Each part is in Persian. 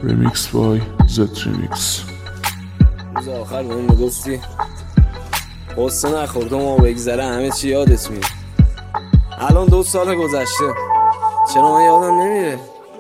Remix by Z-Remix. روز آخر به اون میگفتی قصه نخورد و بگذره همه چی یادت میره. الان 2 سال گذشته، چرا من یادم نمیره؟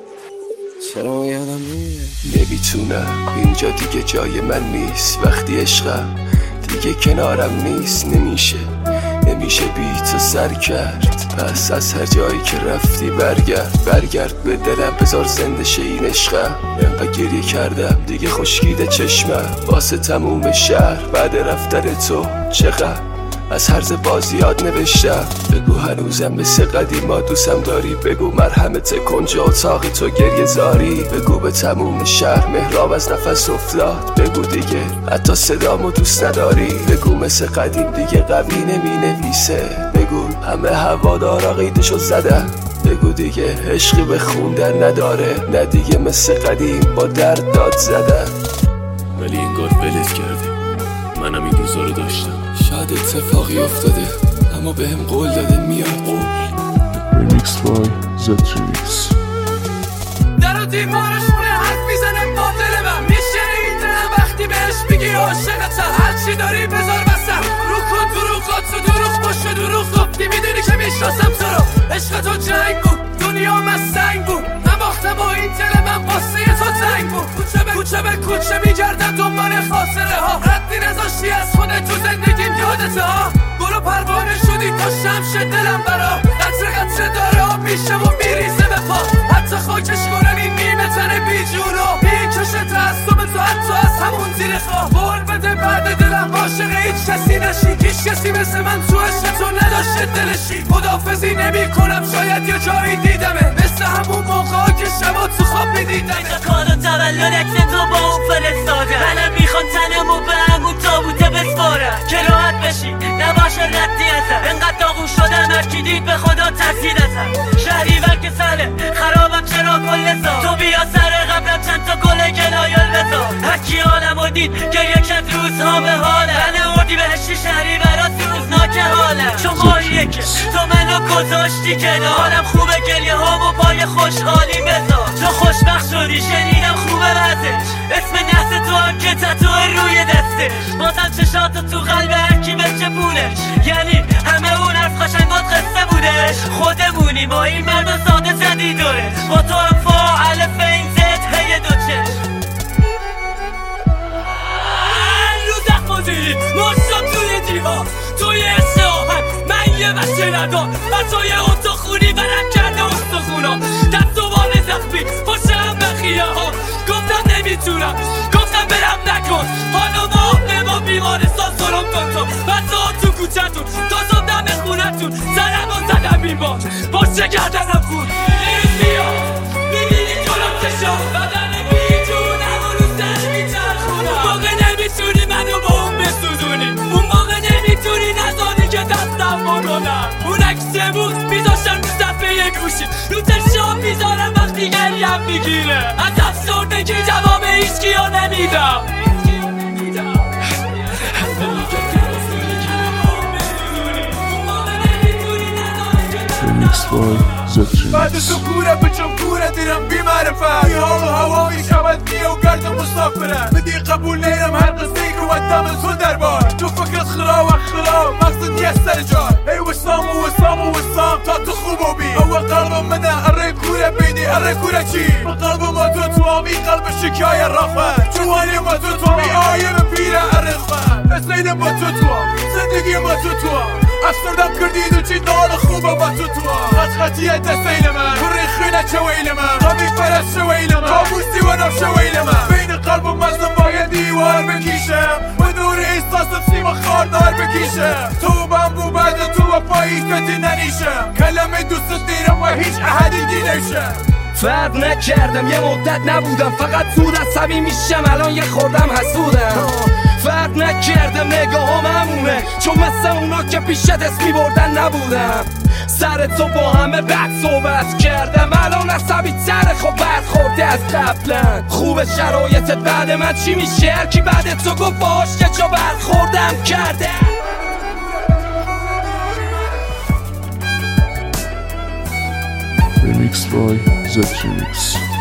نمیتونم، اینجا دیگه جای من نیست. وقتی عشقم دیگه کنارم نیست. نمیشه بی تو سر کرد. پس از هر جایی که رفتی برگرد به دلم، بذار زنده شه این عشقم. انقدر گریه کردم دیگه خشکیده چشمم واسه تموم شهر. بعد رفتن تو چقدر از هرز بازیات نوشتم. بگو هنوزم مثل قدیما دوستم داری. بگو مرحمت کنج اتاقی تو گریه زاری. بگو به تموم شهر مهراب از نفس افتاد. بگو دیگه حتی صدامو دوست نداری. بگو مثل قدیم دیگه قوی نمی نویسه. بگو همه هوادارا قیدشو زدن. بگو دیگه عشقی به خوندن نداره. نه دیگه مثل قدیم با درد داد زدن. ولی انگار ولت کردی، منم این روزا رو داشتم. شاید اتفاقی افتاده اما بهم قول داده میاد. Remix by Z-Remix. در و دیوارش مونه حرف میزنه با دل من. میشنه این دلم وقتی بهش میگی عاشقتم. هرچی داری بذار بسم. رو کن دروغات تو دروغ باشه دروغ گفتی. میدونی که میشناسم تو رو. عشق تو جنگ بود، دنیا مستنگ بود. من باختم با این دل من واسه تو تنگ بود. کوچه به کوچه میگردم دنبال خاطره ها. ردی نذاشتی از خودت تو زندگیم یادته ها. گل و پروانه شدی تا شمش دلم برا. قطره داره آب میشه و میریزه به پا. حتی خاکش کنم این نیمه تنه بی جونو. میکشه تعصب تو حتی از همون زیر خواه. بول بده بعد دلم عاشق هیچ کسی نشی. هیچ کسی مثل من تو عشق تو نداشته دلشی. خداحافظی نمی کنم شاید یه جایی دیدمه. مثل همون موقعا که شما تو خواب میدیدم. کار و تولد اکس تو با اون فرستاده. منم میخوان تنمو به همون تابوته بسپارم که راحت بشی نباشه ردی ازم. انقدر داغون شدم هرکی دید به خدا ترسید ازم. شهریور که سره خرابم چرا کل سال. تو بیا سر قبلم چند تا گل گلایل بذار. هرکی حالمو دید گریه کرد روزها به حالم. من اردی بهشتی شهریورا سوزناک حالم. چون ماهیه که تو منو گذاشتی کنار. حالم خوبه گریه هامو پای خوشحالی بذار. تو خوشبخت شدی شنیدم خوبه وزش. اسم نحس تو هم که تتوه روی دسته. بازم چشات تو قلب هرکی بچه پولش. یعنی همه اون حرف قشنگات قصه بودش. خودمونی با این مرد و ساده زدی دوره. با تو هم فاعل فین زد هی دو چشم. رو زخم زیری ناشتم توی دیوار. توی استراحت من یه بچه ندار. بچه یه اتاق خونی برم کرده استخونا. دست و بال زخمی پشتم به خیه ها. گفتم نمیتونم گفتم برم نکن. حالا ما بیمارستان سرم کن تو. بچه ها تو کوچتون تازم دم خونتون. سرم و زدم بیمار پشت گردنم خون. این بیا میبینی جلوم چشم بدن بیجونم و رو سر میچرخونم. اون موقع نمیتونی منو با اون بسوزونی. اون موقع نمیتونی نزانی که دستم بکنم. اون عکسمون میذاشتم رو صفحه گوشی. رو چشم میذارم وقتی گریم میگیره. از افسردگی جواب هیچکی ها نمیدم. Remix by Z-Remix. بعد سکوره بچم کوره دیرم بی معرفت. بی حال و هوایی شبت بیا و گرد مسافره. بدی قبول نیرم هر قصه که ودم از تو دربار. تو فکرت خلا و خلا مقصد یه سر جار. ای وسام تا تو خوب و بی. اول قلبم منه اره کوره بیدی اره کوره چی. قلبم ما تو آمی قلب شکای رفت. جوانی ما تو آمی آیم پیره اره خفت. اسلین ما تو زندگی ما تو افسردم کردید و چی دال خوبه با تو خطیه دستین من بری خینه چویل من قمی فرست شویل من کابوسی و نف شویل من. بین قلب و مزدم باید دیوار بکیشم. و نور ایستاس سیم خاردار بکیشم. تو بمبو بعد تو و پاییش کتی ننیشم. کلمه دوست دیرم و هیچ احدی دینشم. فرق نکردم یه مدت نبودم. فقط زود عصبی میشم الان یه خوردم حسودم. فرق نکردم نگاهم همونه. چون مثل اونا که پیشت اسمی بردن نبودم. سر تو با همه بد صحبت کردم. الان عصبی تره خب برخورده از قبلا. خوب شرایطت بعد من چی میشه؟ هر کی بعد تو گفت باش که جا برخوردم کرده. Remix by Z-Remix.